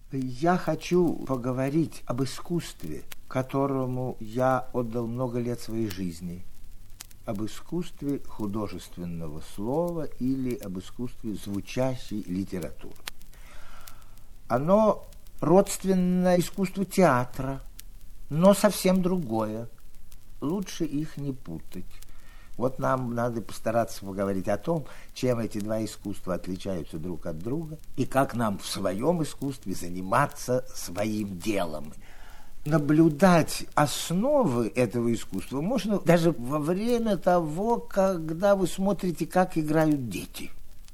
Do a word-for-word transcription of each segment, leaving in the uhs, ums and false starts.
Я хочу поговорить об искусстве, которому я отдал много лет своей жизни, об искусстве художественного слова или об искусстве звучащей литературы. Оно родственно искусству театра, но совсем другое. Лучше их не путать. Вот нам надо постараться поговорить о том, чем эти два искусства отличаются друг от друга, и как нам в своем искусстве заниматься своим делом. Наблюдать основы этого искусства можно даже во время того, когда вы смотрите, как играют дети.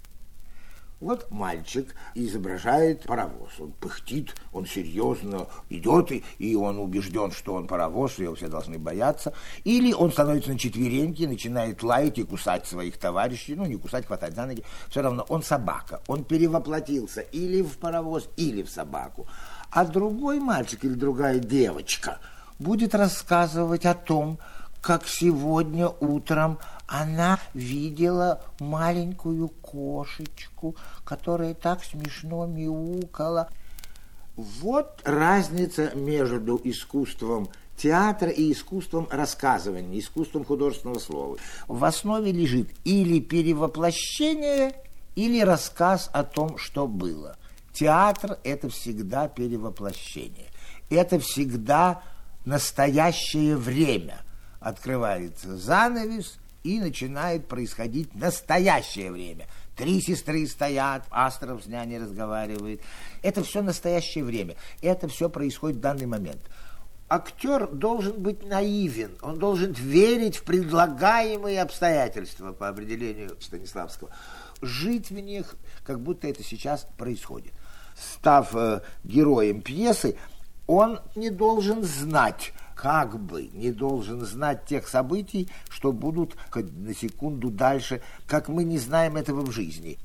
Вот мальчик изображает паровоз, он пыхтит, он серьезно идет, и, и он убежден, что он паровоз, его все должны бояться. Или он становится на четвереньки, начинает лаять и кусать своих товарищей, ну не кусать, хватать за ноги, все равно он собака, он перевоплотился или в паровоз, или в собаку. А другой мальчик или другая девочка будет рассказывать о том, как сегодня утром она видела маленькую кошечку, которая так смешно мяукала. Вот разница между искусством театра и искусством рассказывания, искусством художественного слова. В основе лежит или перевоплощение, или рассказ о том, что было. Театр – это всегда перевоплощение. Это всегда настоящее время. Открывается занавес, и начинает происходить настоящее время. Три сестры стоят, Астров с няней разговаривает. Это все настоящее время. Это все происходит в данный момент. Актер должен быть наивен, он должен верить в предлагаемые обстоятельства, по определению Станиславского. Жить в них, как будто это сейчас происходит. Став э, героем пьесы, он не должен знать, как бы не должен знать тех событий, что будут хоть на секунду дальше, как мы не знаем этого в жизни.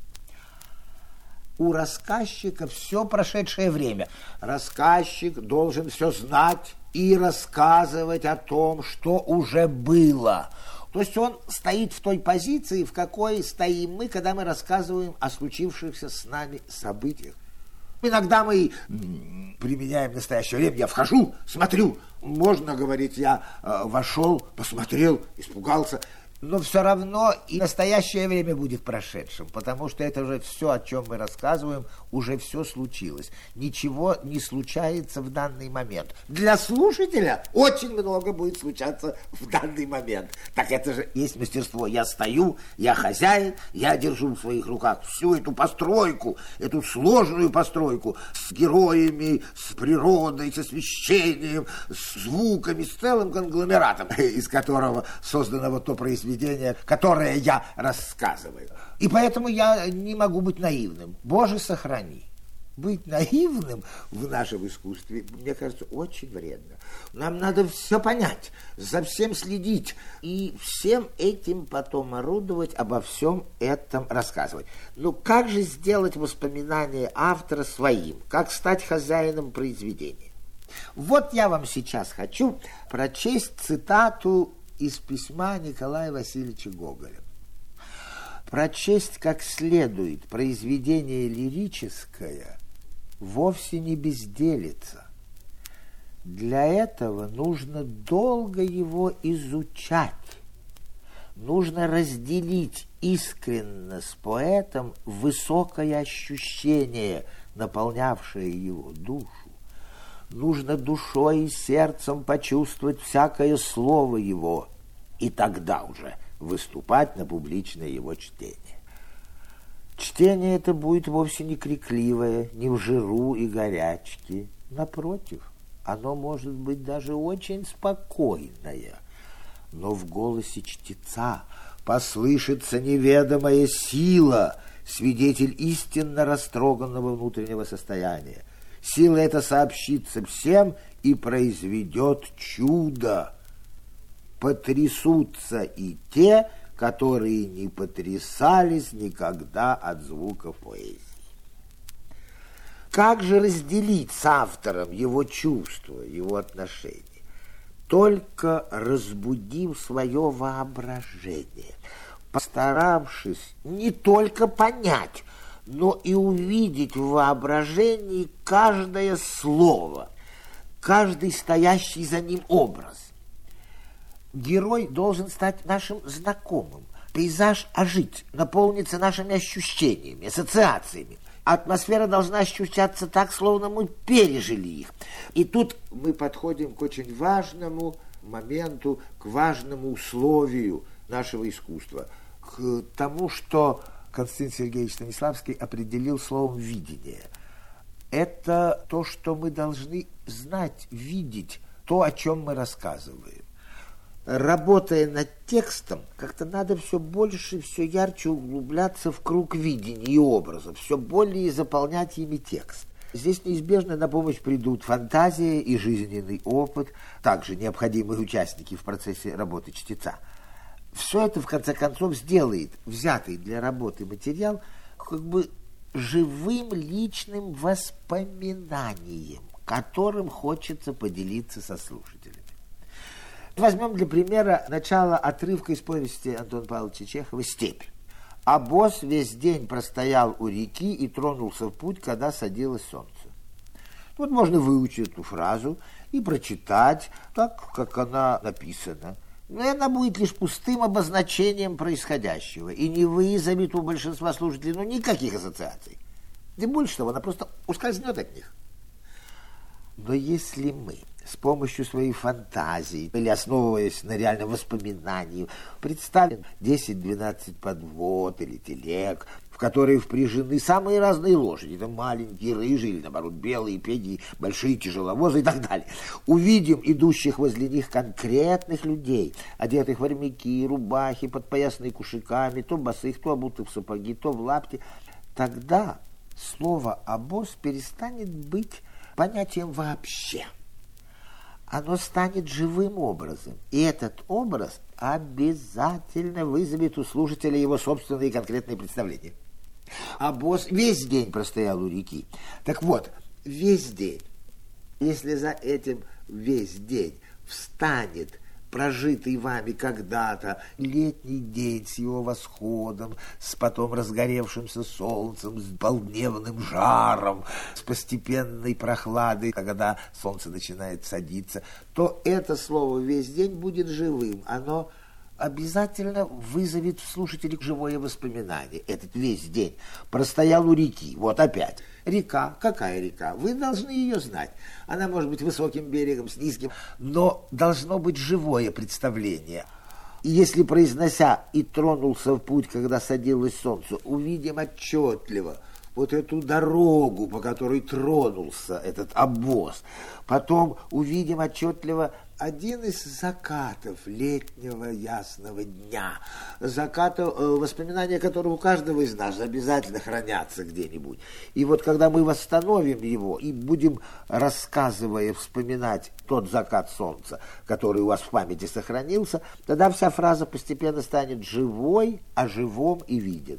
У рассказчика все прошедшее время. Рассказчик должен все знать и рассказывать о том, что уже было. То есть он стоит в той позиции, в какой стоим мы, когда мы рассказываем о случившихся с нами событиях. Иногда мы применяем настоящее время. Я вхожу, смотрю. Можно говорить, я э, вошел, посмотрел, испугался. Но все равно и настоящее время будет прошедшим, потому что это уже все, о чем мы рассказываем, уже все случилось. Ничего не случается в данный момент. Для слушателя очень много будет случаться в данный момент. Так это же есть мастерство. Я стою, я хозяин, я держу в своих руках всю эту постройку, эту сложную постройку с героями, с природой, с освещением, с звуками, с целым конгломератом, из которого создано вот то произведение, которое я рассказываю. И поэтому я не могу быть наивным. Боже, сохрани. Быть наивным в нашем искусстве, мне кажется, очень вредно. Нам надо все понять, за всем следить и всем этим потом орудовать, обо всем этом рассказывать. Ну, как же сделать воспоминания автора своим? Как стать хозяином произведения? Вот я вам сейчас хочу прочесть цитату из письма Николая Васильевича Гоголя. Прочесть как следует произведение лирическое вовсе не безделица. Для этого нужно долго его изучать. Нужно разделить искренно с поэтом высокое ощущение, наполнявшее его душу. Нужно душой и сердцем почувствовать всякое слово его, и тогда уже выступать на публичное его чтение. Чтение это будет вовсе не крикливое, не в жиру и горячке. Напротив, оно может быть даже очень спокойное, но в голосе чтеца послышится неведомая сила, свидетель истинно растроганного внутреннего состояния. Сила эта сообщится всем и произведет чудо. Потрясутся и те, которые не потрясались никогда от звуков поэзии. Как же разделить с автором его чувства, его отношения? Только разбудив свое воображение, постаравшись не только понять, но и увидеть в воображении каждое слово, каждый стоящий за ним образ. Герой должен стать нашим знакомым, пейзаж ожить, наполниться нашими ощущениями, ассоциациями. Атмосфера должна ощущаться так, словно мы пережили их. И тут мы подходим к очень важному моменту, к важному условию нашего искусства, к тому, что Константин Сергеевич Станиславский определил словом «видение». Это то, что мы должны знать, видеть, то, о чем мы рассказываем. Работая над текстом, как-то надо все больше, все ярче углубляться в круг видений и образов, все более заполнять ими текст. Здесь неизбежно на помощь придут фантазия и жизненный опыт, также необходимые участники в процессе работы чтеца. Все это, в конце концов, сделает взятый для работы материал как бы живым личным воспоминанием, которым хочется поделиться со слушателями. Возьмем для примера начало отрывка из повести Антона Павловича Чехова «Степь». «Обоз весь день простоял у реки и тронулся в путь, когда садилось солнце». Вот можно выучить эту фразу и прочитать так, как она написана. Но она будет лишь пустым обозначением происходящего и не вызовет у большинства слушателей ну, никаких ассоциаций. Тем больше того, она просто ускользнет от них. Но если мы с помощью своей фантазии или основываясь на реальном воспоминании представим десять-двенадцать подвод или телег, в которые впряжены самые разные лошади, там маленькие, рыжие или, наоборот, белые, пеги, большие тяжеловозы и так далее, увидим идущих возле них конкретных людей, одетых в армяки, рубахи, подпоясанные кушаками, то босых, то обутых в сапоги, то в лапти, тогда слово «обоз» перестанет быть понятием вообще. Оно станет живым образом, и этот образ обязательно вызовет у слушателя его собственные конкретные представления. Обоз весь день простоял у реки. Так вот, весь день, если за этим весь день встанет прожитый вами когда-то летний день с его восходом, с потом разгоревшимся солнцем, с полдневным жаром, с постепенной прохладой, когда солнце начинает садиться, то это слово «весь день» будет живым. Оно обязательно вызовет в слушателе живое воспоминание. Этот весь день простоял у реки. Вот опять. Река. Какая река? Вы должны ее знать. Она может быть высоким берегом, с низким, но должно быть живое представление. И если, произнося «и тронулся в путь, когда садилось солнце», увидим отчетливо вот эту дорогу, по которой тронулся этот обоз, потом увидим отчетливо один из закатов летнего ясного дня, заката, воспоминания которого у каждого из нас обязательно хранятся где-нибудь. И вот когда мы восстановим его и будем, рассказывая, вспоминать тот закат солнца, который у вас в памяти сохранился, тогда вся фраза постепенно станет живой, о живом и виденном.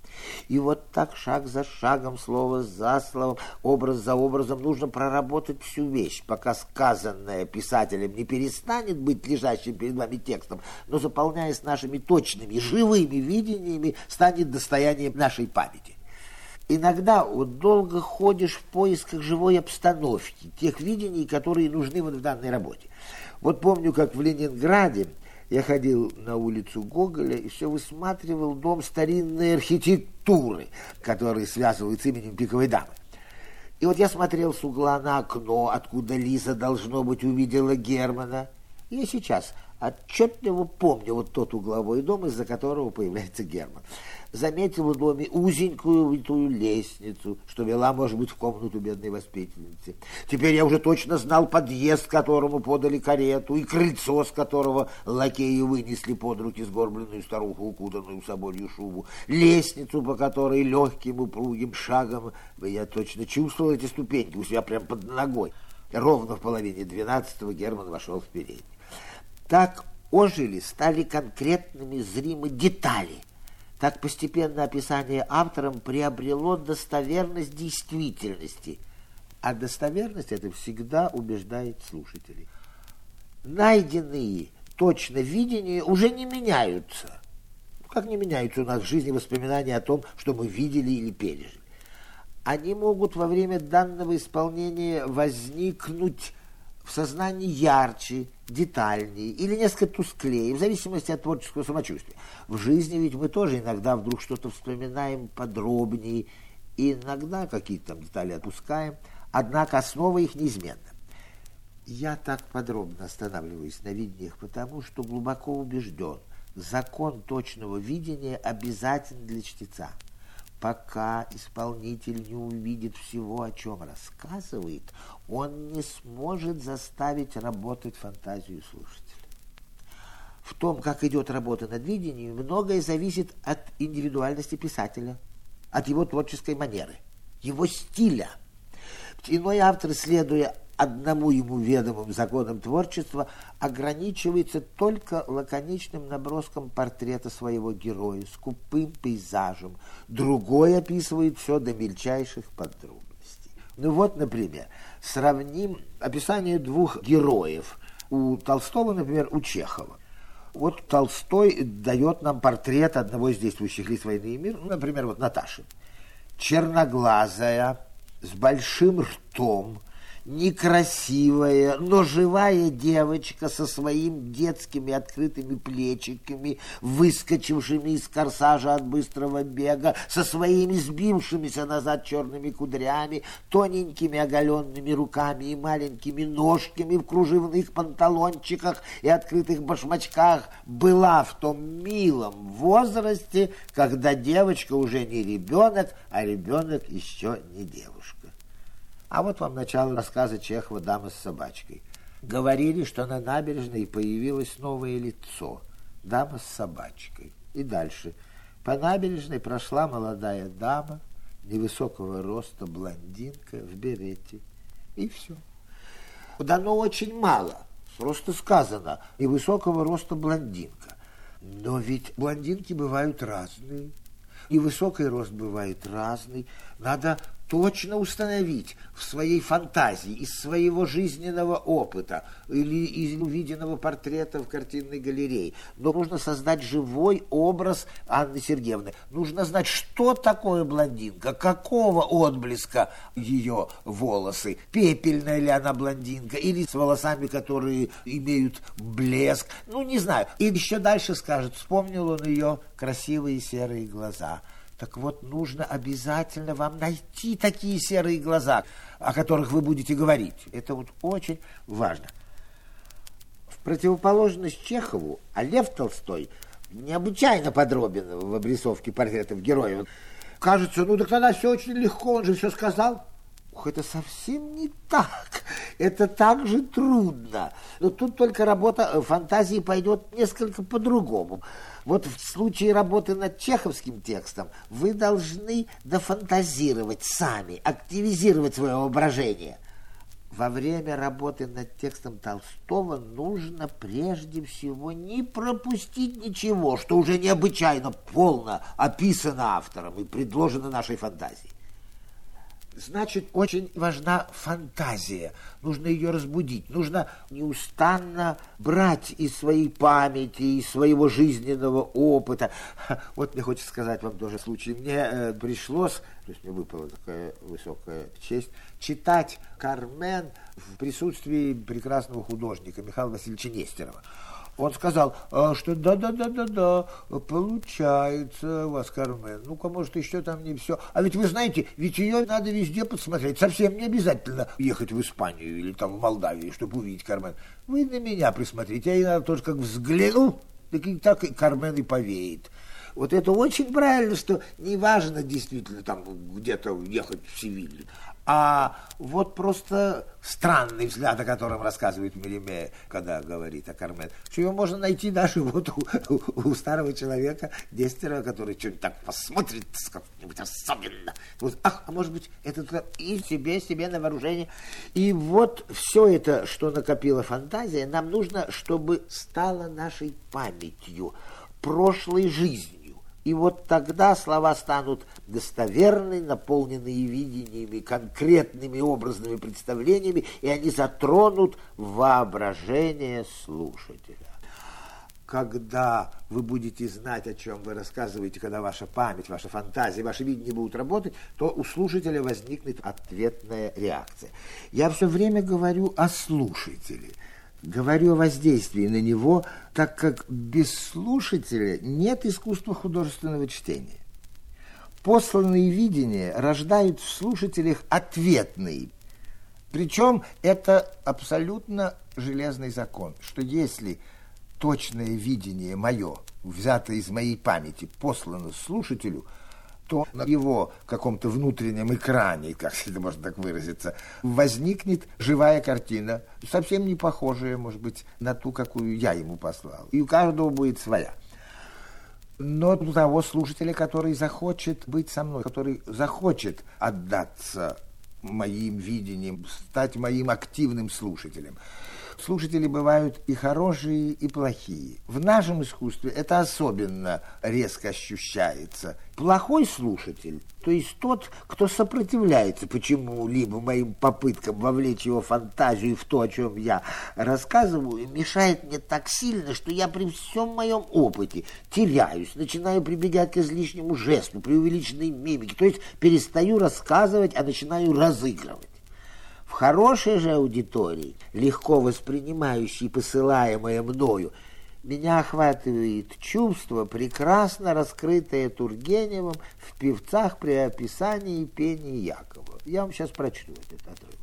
И вот так шаг за шагом, слово за словом, образ за образом нужно проработать всю вещь, пока сказанное писателем не перестанет быть лежащим перед вами текстом, но, заполняясь нашими точными, живыми видениями, станет достоянием нашей памяти. Иногда вот долго ходишь в поисках живой обстановки, тех видений, которые нужны вот в данной работе. Вот помню, как в Ленинграде я ходил на улицу Гоголя и все высматривал дом старинной архитектуры, который связывают с именем Пиковой дамы. И вот я смотрел с угла на окно, откуда Лиза, должно быть, увидела Германа. И я сейчас отчетливо помню вот тот угловой дом, из-за которого появляется Герман. Заметил в доме узенькую витую лестницу, что вела, может быть, в комнату бедной воспитанницы. Теперь я уже точно знал подъезд, которому подали карету, и крыльцо, с которого лакеи вынесли под руки сгорбленную старуху, укутанную в соболью шубу, лестницу, по которой легким упругим шагом я точно чувствовал эти ступеньки у себя прямо под ногой. Ровно в половине двенадцатого Герман вошел в переднюю. Так ожили, стали конкретными зримы детали. Так постепенно описание автором приобрело достоверность действительности. А достоверность это всегда убеждает слушателей. Найденные точно видения уже не меняются. как не меняются у нас в жизни воспоминания о том, что мы видели или пережили. Они могут во время данного исполнения возникнуть в сознании ярче, детальнее или несколько тусклее, в зависимости от творческого самочувствия. В жизни ведь мы тоже иногда вдруг что-то вспоминаем подробнее, и иногда какие-то там детали отпускаем, однако основа их неизменна. Я так подробно останавливаюсь на видениях, потому что глубоко убежден, закон точного видения обязателен для чтеца. Пока исполнитель не увидит всего, о чем рассказывает, он не сможет заставить работать фантазию слушателя. В том, как идет работа над видением, многое зависит от индивидуальности писателя, от его творческой манеры, его стиля. Иной автор, следуя одному ему ведомым законам творчества, ограничивается только лаконичным наброском портрета своего героя, скупым пейзажем. Другой описывает все до мельчайших подробностей. Ну вот, например, сравним описание двух героев. У Толстого, например, у Чехова. Вот Толстой дает нам портрет одного из действующих лиц «Войны и мира», ну, например, вот Наташи. Черноглазая, с большим ртом, некрасивая, но живая девочка со своими детскими открытыми плечиками, выскочившими из корсажа от быстрого бега, со своими сбившимися назад черными кудрями, тоненькими оголенными руками и маленькими ножками в кружевных панталончиках и открытых башмачках, была в том милом возрасте, когда девочка уже не ребенок, а ребенок еще не девушка. А вот вам начало рассказа Чехова «Дама с собачкой». Говорили, что на набережной появилось новое лицо – дама с собачкой. И дальше. По набережной прошла молодая дама, невысокого роста блондинка в берете. И все. Дано очень мало. Просто сказано «невысокого роста блондинка». Но ведь блондинки бывают разные. И высокий рост бывает разный. Надо точно установить в своей фантазии, из своего жизненного опыта или из увиденного портрета в картинной галерее. Но нужно создать живой образ Анны Сергеевны. Нужно знать, что такое блондинка, какого отблеска ее волосы, пепельная ли она блондинка, или с волосами, которые имеют блеск. Ну, не знаю. И еще дальше скажет, вспомнил он ее красивые серые глаза. Так вот, нужно обязательно вам найти такие серые глаза, о которых вы будете говорить. Это вот очень важно. В противоположность Чехову, а Лев Толстой необычайно подробен в обрисовке портретов героев. Кажется, ну так тогда все очень легко, он же все сказал. Ух, это совсем не так. Это так же трудно. Но тут только работа фантазии пойдет несколько по-другому. Вот в случае работы над чеховским текстом вы должны дофантазировать сами, активизировать свое воображение. Во время работы над текстом Толстого нужно прежде всего не пропустить ничего, что уже необычайно полно описано автором и предложено нашей фантазией. Значит, очень важна фантазия. Нужно ее разбудить. Нужно неустанно брать из своей памяти, из своего жизненного опыта. Вот мне хочется сказать вам тоже случай. Мне э, пришлось, то есть мне выпала такая высокая честь, читать «Кармен» в присутствии прекрасного художника Михаила Васильевича Нестерова. Он сказал, что да-да-да-да-да, получается у вас Кармен. Ну-ка, может, еще там не все. А ведь вы знаете, ведь ее надо везде посмотреть. Совсем не обязательно ехать в Испанию или там в Молдавию, чтобы увидеть Кармен. Вы на меня присмотрите, я иногда тоже как взглянул, так и так и Кармен и повеет. Вот это очень правильно, что не важно действительно там где-то ехать в Севилью, а вот просто странный взгляд, о котором рассказывает Мелиме, когда говорит о Кармен, что его можно найти даже вот у, у, у старого человека Нестерова, который что-нибудь так посмотрит, как-нибудь особенно. Вот, ах, а может быть, это и себе, себе на вооружение. И вот все это, что накопила фантазия, нам нужно, чтобы стало нашей памятью, прошлой жизнью. И вот тогда слова станут достоверны, наполненные видениями, конкретными образными представлениями, и они затронут воображение слушателя. когда вы будете знать, о чем вы рассказываете, когда ваша память, ваша фантазия, ваше видение будут работать, то у слушателя возникнет ответная реакция. Я все время говорю о слушателе, говорю о воздействии на него, так как без слушателя нет искусства художественного чтения. Посланные видения рождают в слушателях ответные. Причем это абсолютно железный закон, что если точное видение мое, взятое из моей памяти, послано слушателю, то на его каком-то внутреннем экране, как это можно так выразиться, возникнет живая картина, совсем не похожая, может быть, на ту, какую я ему послал. И у каждого будет своя. Но у того слушателя, который захочет быть со мной, который захочет отдаться моим видениям, стать моим активным слушателем. Слушатели бывают и хорошие, и плохие. В нашем искусстве это особенно резко ощущается. Плохой слушатель, то есть тот, кто сопротивляется почему-либо моим попыткам вовлечь его фантазию в то, о чем я рассказываю, мешает мне так сильно, что я при всем моем опыте теряюсь, начинаю прибегать к излишнему жесту, преувеличенной мимике, то есть перестаю рассказывать, а начинаю разыгрывать. В хорошей же аудитории, легко воспринимающей посылаемое мною, меня охватывает чувство, прекрасно раскрытое Тургеневым в «Певцах» при описании пения Якова. Я вам сейчас прочту этот отрывок.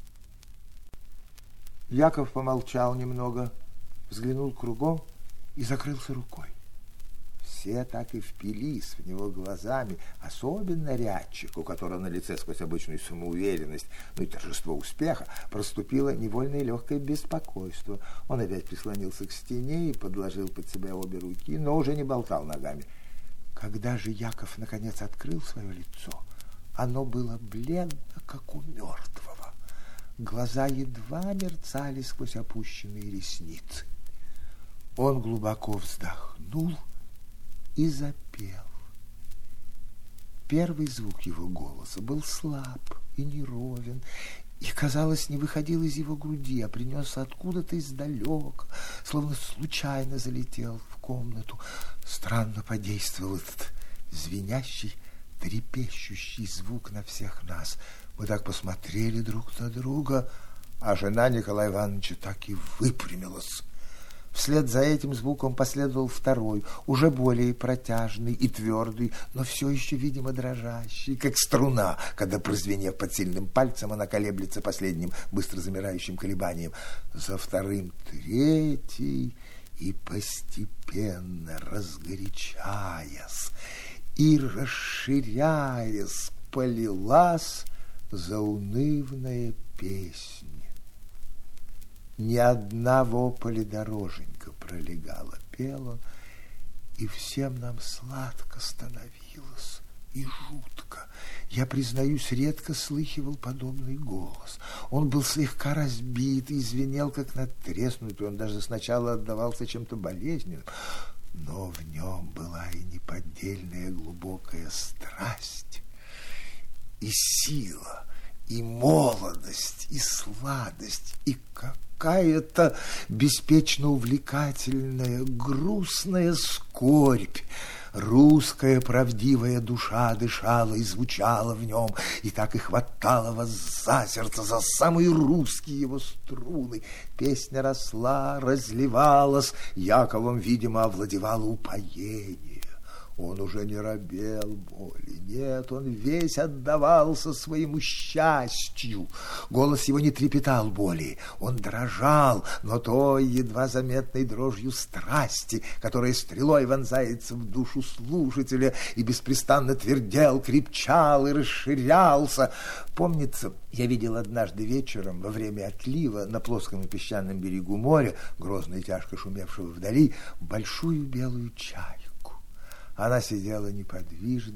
Яков помолчал немного, взглянул кругом и закрылся рукой. Все так и впились в него глазами, особенно рядчик, у которого на лице сквозь обычную самоуверенность, ну и торжество успеха, проступило невольное легкое беспокойство. Он опять прислонился к стене и подложил под себя обе руки, но уже не болтал ногами. Когда же Яков наконец открыл свое лицо, оно было бледно, как у мертвого. Глаза едва мерцали сквозь опущенные ресницы. Он глубоко вздохнул и запел. Первый звук его голоса был слаб и неровен, и, казалось, не выходил из его груди, а принес откуда-то издалека, словно случайно залетел в комнату. Странно подействовал этот звенящий, трепещущий звук на всех нас. Мы так посмотрели друг на друга, а жена Николая Ивановича так и выпрямилась. Вслед за этим звуком последовал второй, уже более протяжный и твердый, но все еще, видимо, дрожащий, как струна, когда, прозвенев под сильным пальцем, она колеблется последним быстро замирающим колебанием. За вторым третий, и постепенно разгорячаясь и расширяясь, полилась заунывная песня. Ни одного полидороженька пролегала, пел он, и всем нам сладко становилось и жутко. Я, признаюсь, редко слыхивал подобный голос. Он был слегка разбит и звенел, как надтреснутый. Он даже сначала отдавался чем-то болезненным, но в нем была и неподдельная глубокая страсть, и сила, и молодость, и сладость, и какая-то беспечно увлекательная, грустная скорбь. Русская правдивая душа дышала и звучала в нем, и так и хватала вас за сердце, за самые русские его струны. Песня росла, разливалась, Яковом, видимо, овладевало упоение. Он уже не робел боли, нет, он весь отдавался своему счастью. Голос его не трепетал боли, он дрожал, но той едва заметной дрожью страсти, которая стрелой вонзается в душу слушателя, и беспрестанно твердел, крепчал и расширялся. Помнится, я видел однажды вечером во время отлива на плоском и песчаном берегу моря, грозно и тяжко шумевшего вдали, большую белую чайку. Она сидела неподвижно,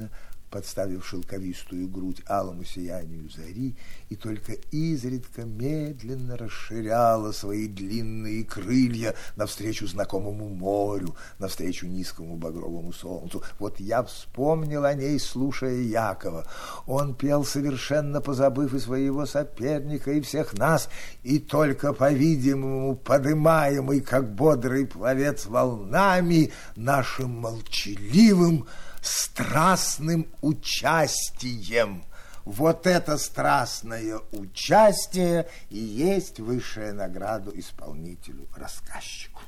подставив шелковистую грудь алому сиянию зари, и только изредка медленно расширяла свои длинные крылья навстречу знакомому морю, навстречу низкому багровому солнцу. Вот я вспомнил о ней, слушая Якова. Он пел, совершенно позабыв и своего соперника, и всех нас, и только, по-видимому, подымаемый, как бодрый пловец волнами, нашим молчаливым, страстным участием. Вот это страстное участие и есть высшая награда исполнителю-рассказчику.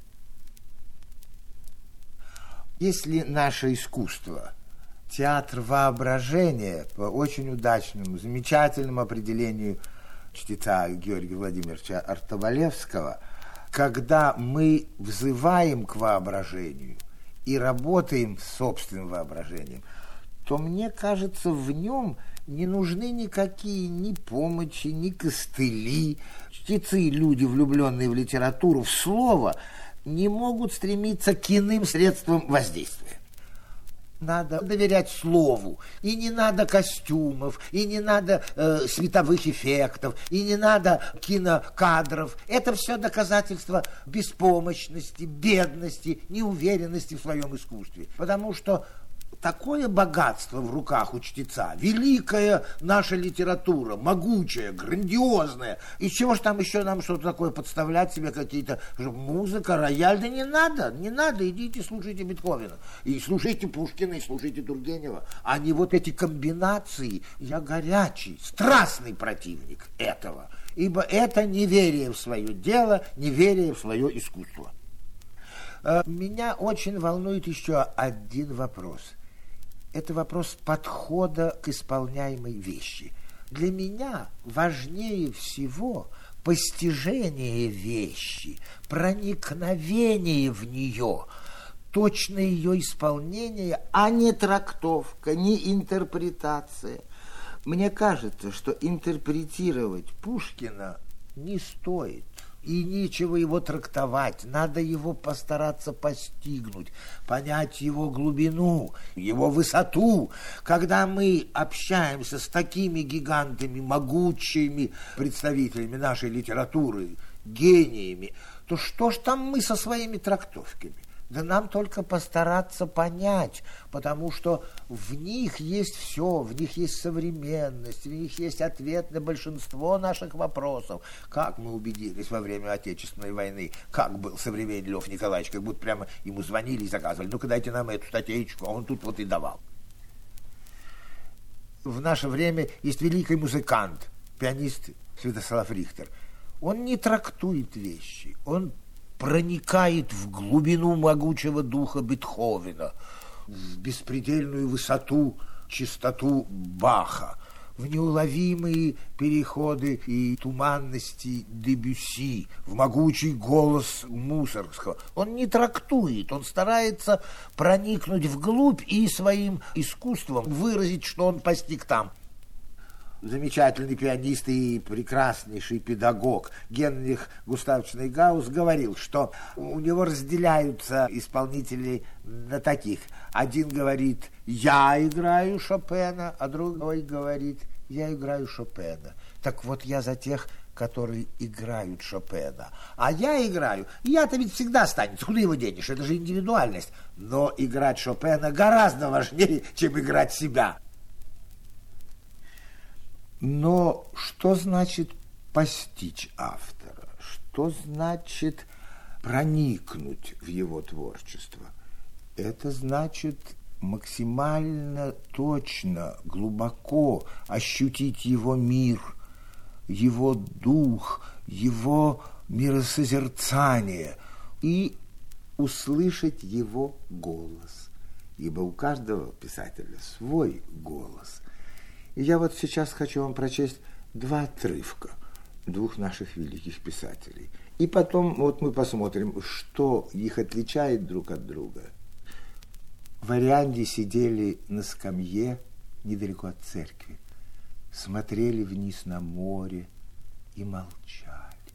Если наше искусство – театр воображения, по очень удачному, замечательному определению чтеца Георгия Владимировича Артобалевского, когда мы взываем к воображению и работаем с собственным воображением, то, мне кажется, в нем не нужны никакие ни помощи, ни костыли. Чтецы, люди, влюбленные в литературу, в слово, не могут стремиться к иным средствам воздействия. Надо доверять слову, и не надо костюмов, и не надо э, световых эффектов, и не надо кинокадров. Это все доказательство беспомощности, бедности, неуверенности в своем искусстве. Потому что такое богатство в руках у чтеца, великая наша литература, могучая, грандиозная. Из чего же там еще нам что-то такое подставлять себе, какие-то музыка, рояль? Да не надо, не надо, идите слушайте Бетховена, и слушайте Пушкина, и слушайте Тургенева. А не вот эти комбинации. Я горячий, страстный противник этого, ибо это неверие в свое дело, неверие в свое искусство. Меня очень волнует еще один вопрос. Это вопрос подхода к исполняемой вещи. Для меня важнее всего постижение вещи, проникновение в нее, точное ее исполнение, а не трактовка, не интерпретация. Мне кажется, что интерпретировать Пушкина не стоит. И нечего его трактовать, надо его постараться постигнуть, понять его глубину, его высоту. Когда мы общаемся с такими гигантами, могучими представителями нашей литературы, гениями, то что ж там мы со своими трактовками? Да нам только постараться понять, потому что в них есть все, в них есть современность, в них есть ответ на большинство наших вопросов. Как мы убедились во время Отечественной войны, как был современный Лев Николаевич, как будто прямо ему звонили и заказывали: ну-ка дайте нам эту статейку, а он тут вот и давал. В наше время есть великий музыкант, пианист Святослав Рихтер. Он не трактует вещи, он проникает в глубину могучего духа Бетховена, в беспредельную высоту, чистоту Баха, в неуловимые переходы и туманности Дебюсси, в могучий голос Мусоргского. Он не трактует, он старается проникнуть вглубь и своим искусством выразить, что он постиг там. Замечательный пианист и прекраснейший педагог Генрих Густавович Нейгаус говорил, что у него разделяются исполнители на таких. Один говорит: я играю Шопена, а другой говорит: я играю Шопена. Так вот, я за тех, которые играют Шопена. А я играю, я-то ведь всегда останется, куда его денешь, это же индивидуальность. Но играть Шопена гораздо важнее, чем играть себя. Но что значит постичь автора? Что значит проникнуть в его творчество? Это значит максимально точно, глубоко ощутить его мир, его дух, его миросозерцание и услышать его голос. Ибо у каждого писателя свой голос. И я вот сейчас хочу вам прочесть два отрывка двух наших великих писателей. И потом вот мы посмотрим, что их отличает друг от друга. В Орианде сидели на скамье недалеко от церкви, смотрели вниз на море и молчали.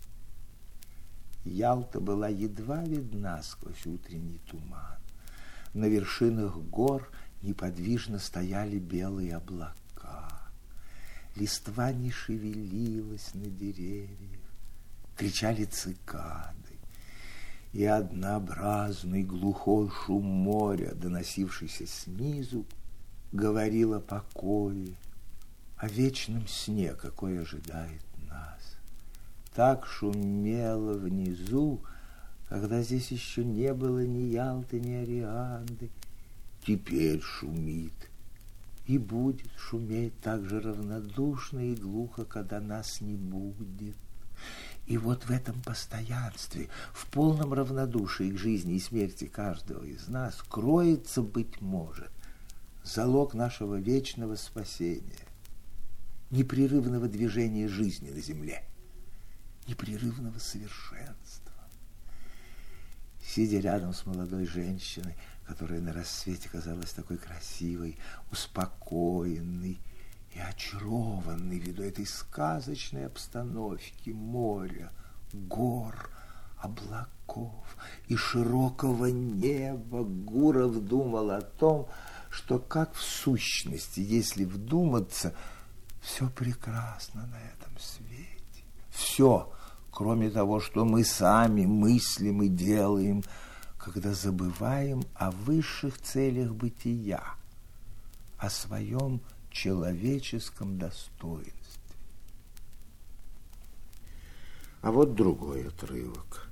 Ялта была едва видна сквозь утренний туман. На вершинах гор Неподвижно стояли белые облака, листва не шевелилась на деревьях, кричали цикады, и однообразный глухой шум моря, доносившийся снизу, говорил о покое, о вечном сне, какой ожидает нас. Так шумело внизу, когда здесь еще не было ни Ялты, ни Арианды. Теперь шумит и будет шуметь так же равнодушно и глухо, когда нас не будет. И вот в этом постоянстве, в полном равнодушии к жизни и смерти каждого из нас кроется, быть может, залог нашего вечного спасения, непрерывного движения жизни на земле, непрерывного совершенства. Сидя рядом с молодой женщиной, которая на рассвете казалась такой красивой, успокоенной и очарованной ввиду этой сказочной обстановки моря, гор, облаков и широкого неба, Гуров думал о том, что как в сущности, если вдуматься, все прекрасно на этом свете. Все, кроме того, что мы сами мыслим и делаем, когда забываем о высших целях бытия, о своем человеческом достоинстве. А вот другой отрывок.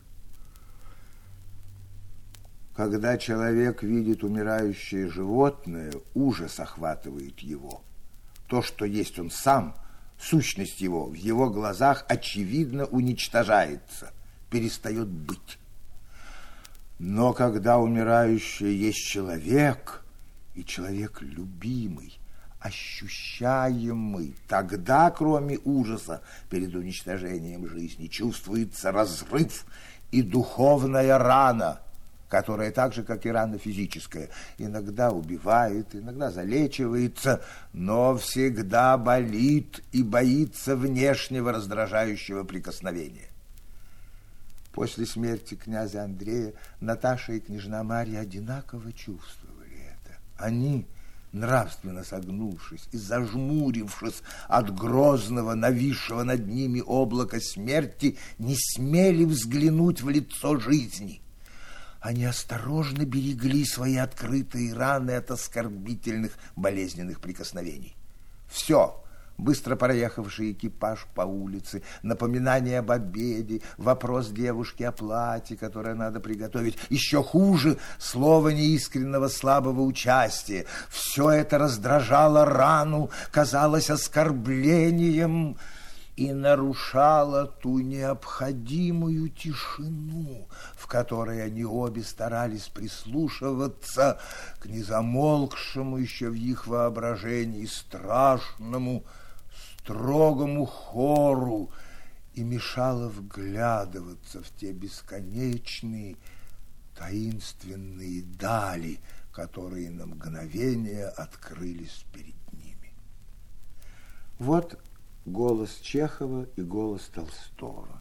Когда человек видит умирающее животное, ужас охватывает его. То, что есть он сам, сущность его, в его глазах очевидно уничтожается, перестает быть. Но когда умирающий есть человек, и человек любимый, ощущаемый, тогда, кроме ужаса перед уничтожением жизни, чувствуется разрыв и духовная рана, которая так же, как и рана физическая, иногда убивает, иногда залечивается, но всегда болит и боится внешнего раздражающего прикосновения. После смерти князя Андрея Наташа и княжна Марья одинаково чувствовали это. Они, нравственно согнувшись и зажмурившись от грозного, нависшего над ними облака смерти, не смели взглянуть в лицо жизни. Они осторожно берегли свои открытые раны от оскорбительных болезненных прикосновений. Все, быстро проехавший экипаж по улице, напоминание об обеде, вопрос девушки о платье, которое надо приготовить, еще хуже, слово неискреннего слабого участия. Все это раздражало рану, казалось оскорблением и нарушало ту необходимую тишину, в которой они обе старались прислушиваться к незамолкшему еще в их воображении страшному, строгому хору, и мешало вглядываться в те бесконечные таинственные дали, которые на мгновение открылись перед ними. Вот голос Чехова и голос Толстого.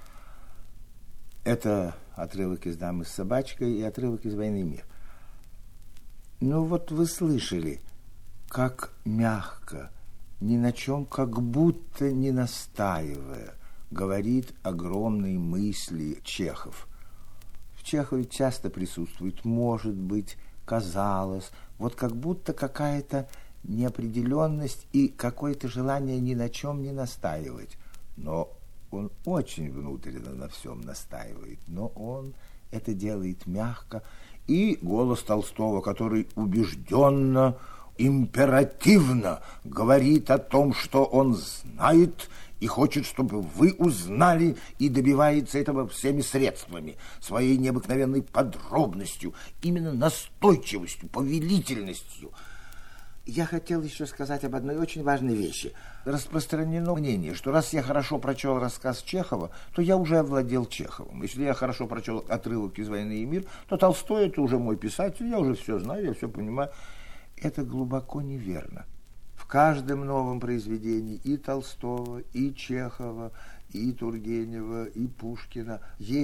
Это отрывок из «Дамы с собачкой» и отрывок из «Войны и мир». Ну вот вы слышали, как мягко, ни на чем как будто не настаивая, говорит огромные мысли Чехов. В Чехове часто присутствует «может быть», «казалось», вот как будто какая-то неопределенность и какое-то желание ни на чем не настаивать. Но он очень внутренно на всем настаивает, но он это делает мягко. И голос Толстого, который убежденно, императивно говорит о том, что он знает и хочет, чтобы вы узнали, и добивается этого всеми средствами, своей необыкновенной подробностью, именно настойчивостью, повелительностью. Я хотел еще сказать об одной очень важной вещи. Распространено мнение, что раз я хорошо прочел рассказ Чехова, то я уже овладел Чеховым. Если я хорошо прочел отрывок из «Войны и мир», то Толстой — это уже мой писатель, я уже все знаю, я все понимаю. Это глубоко неверно. В каждом новом произведении и Толстого, и Чехова, и Тургенева, и Пушкина есть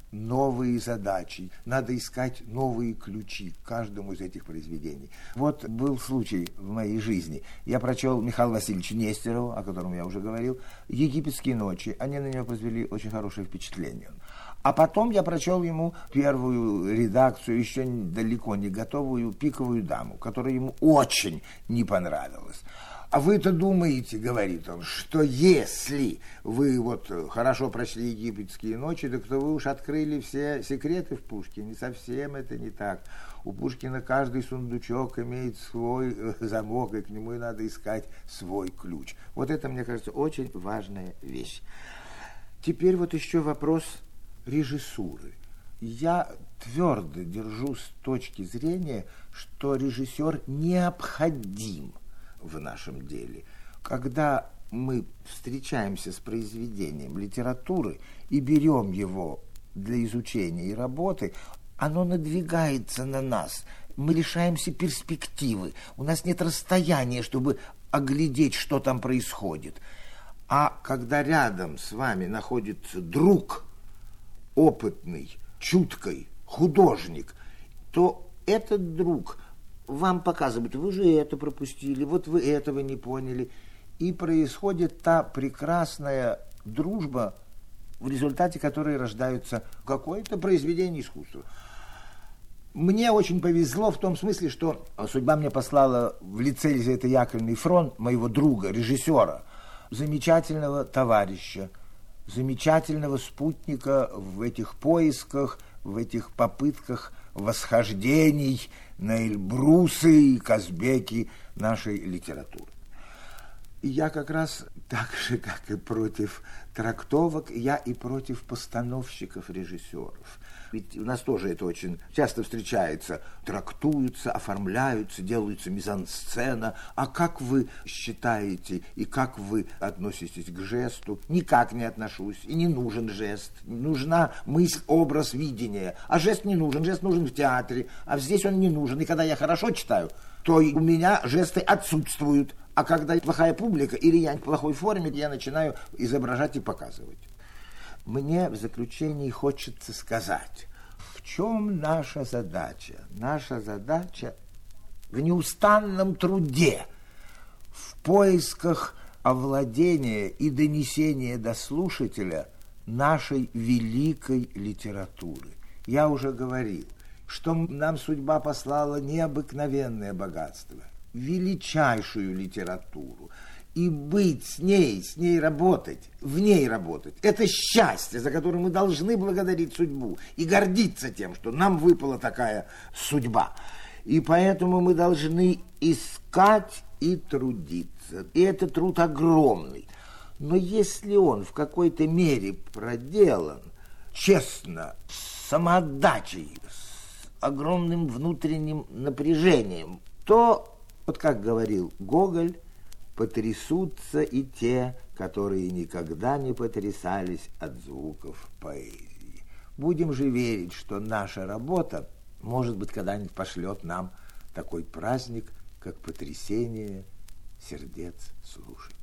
новые задачи, надо искать новые ключи к каждому из этих произведений. Вот был случай в моей жизни. Я прочел Михаила Васильевича Нестерова, о котором я уже говорил, «Египетские ночи». Они на него произвели очень хорошее впечатление. А потом я прочел ему первую редакцию, еще далеко не готовую, «Пиковую даму», которая ему очень не понравилась. А вы-то думаете, говорит он, что если вы вот хорошо прочли «Египетские ночи», так то вы уж открыли все секреты в Пушкине. Совсем это не так. У Пушкина каждый сундучок имеет свой замок, и к нему и надо искать свой ключ. Вот это, мне кажется, очень важная вещь. Теперь вот еще вопрос режиссуры. Я твердо держу с точки зрения, что режиссер необходим в нашем деле. Когда мы встречаемся с произведением литературы и берем его для изучения и работы, оно надвигается на нас. Мы лишаемся перспективы. У нас нет расстояния, чтобы оглядеть, что там происходит. А когда рядом с вами находится друг, опытный, чуткий художник, то этот друг вам показывают, вы же это пропустили, вот вы этого не поняли. И происходит та прекрасная дружба, в результате которой рождается какое-то произведение искусства. Мне очень повезло в том смысле, что судьба мне послала в лице Лизаветы Яковлевны Фрон, моего друга, режиссера, замечательного товарища, замечательного спутника в этих поисках, в этих попытках восхождений на Эльбрусы и Казбеки нашей литературы. И я как раз так же, как и против трактовок, я и против постановщиков, режиссеров. Ведь у нас тоже это очень часто встречается. Трактуются, оформляются, делаются мизансцена. А как вы считаете и как вы относитесь к жесту? Никак не отношусь. И не нужен жест. Нужна мысль, образ, видение. А жест не нужен. Жест нужен в театре. А здесь он не нужен. И когда я хорошо читаю, то у меня жесты отсутствуют. А когда плохая публика или я в плохой форме, я начинаю изображать и показывать. Мне в заключении хочется сказать, в чем наша задача? Наша задача в неустанном труде, в поисках овладения и донесения до слушателя нашей великой литературы. Я уже говорил, что нам судьба послала необыкновенное богатство, величайшую литературу. И быть с ней, с ней работать, в ней работать. Это счастье, за которое мы должны благодарить судьбу и гордиться тем, что нам выпала такая судьба. И поэтому мы должны искать и трудиться. И это труд огромный. Но если он в какой-то мере проделан честно, с самоотдачей, с огромным внутренним напряжением, то, вот как говорил Гоголь, потрясутся и те, которые никогда не потрясались от звуков поэзии. Будем же верить, что наша работа, может быть, когда-нибудь пошлет нам такой праздник, как потрясение сердец слушателей.